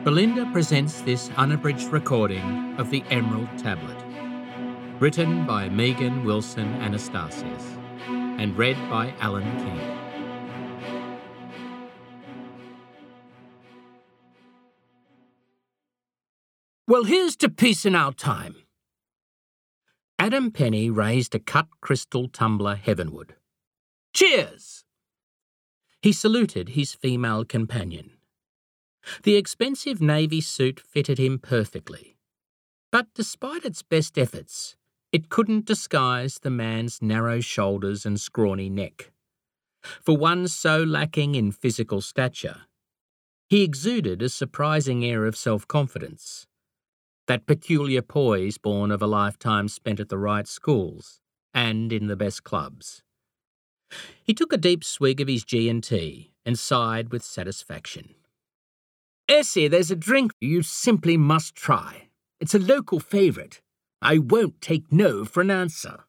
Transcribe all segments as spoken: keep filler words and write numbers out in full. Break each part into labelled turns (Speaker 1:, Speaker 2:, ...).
Speaker 1: Belinda presents this unabridged recording of The Emerald Tablet, written by Megan Wilson Anastasius and read by Alan King. Well, here's to peace in our time. Adam Penny raised a cut crystal tumbler heavenward. Cheers! He saluted his female companion. The expensive navy suit fitted him perfectly, but despite its best efforts, it couldn't disguise the man's narrow shoulders and scrawny neck. For one so lacking in physical stature, he exuded a surprising air of self-confidence, that peculiar poise born of a lifetime spent at the right schools and in the best clubs. He took a deep swig of his G and T and sighed with satisfaction. Essie, there's a drink you simply must try. It's a local favourite. I won't take no for an answer.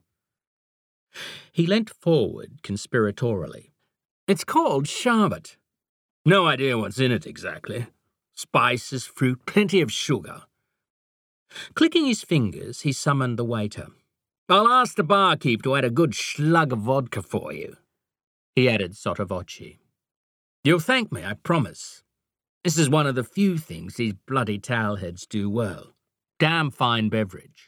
Speaker 1: He leant forward conspiratorially. It's called Sherbet. No idea what's in it exactly. Spices, fruit, plenty of sugar. Clicking his fingers, he summoned the waiter. I'll ask the barkeep to add a good slug of vodka for you, he added sotto voce. You'll thank me, I promise. This is one of the few things these bloody towelheads do well. Damn fine beverage.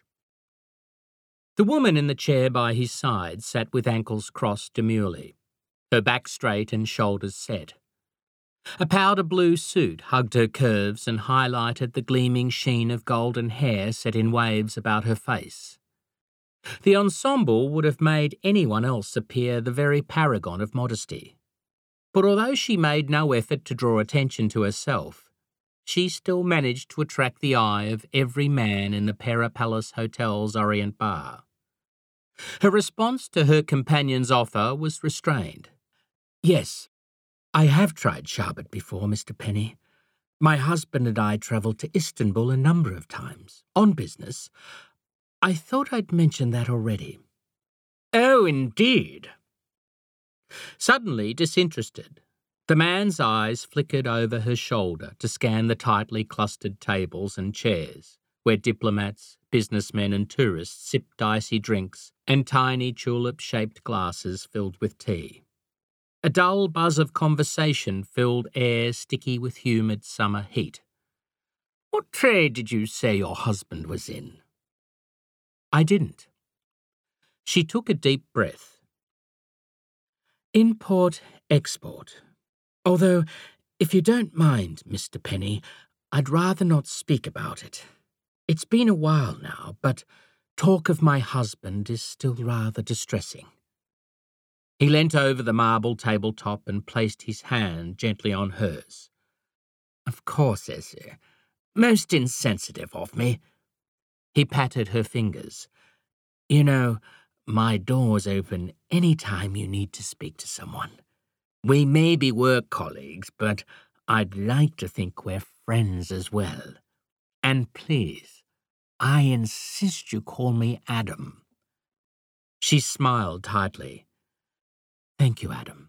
Speaker 1: The woman in the chair by his side sat with ankles crossed demurely, her back straight and shoulders set. A powder blue suit hugged her curves and highlighted the gleaming sheen of golden hair set in waves about her face. The ensemble would have made anyone else appear the very paragon of modesty. But although she made no effort to draw attention to herself, she still managed to attract the eye of every man in the Pera Palace Hotel's Orient Bar. Her response to her companion's offer was restrained. Yes, I have tried Sherbet before, Mister Penny. My husband and I travelled to Istanbul a number of times, on business. I thought I'd mentioned that already. Oh, indeed. Suddenly disinterested, the man's eyes flickered over her shoulder to scan the tightly clustered tables and chairs, where diplomats, businessmen and tourists sipped icy drinks and tiny tulip-shaped glasses filled with tea. A dull buzz of conversation filled air sticky with humid summer heat. What trade did you say your husband was in? I didn't. She took a deep breath. Import-export. Although, if you don't mind, Mister Penny, I'd rather not speak about it. It's been a while now, but talk of my husband is still rather distressing. He leant over the marble tabletop and placed his hand gently on hers. Of course, Essie. Most insensitive of me. He patted her fingers. You know, my door's open any time you need to speak to someone. We may be work colleagues, but I'd like to think we're friends as well. And please, I insist you call me Adam. She smiled tightly. Thank you, Adam.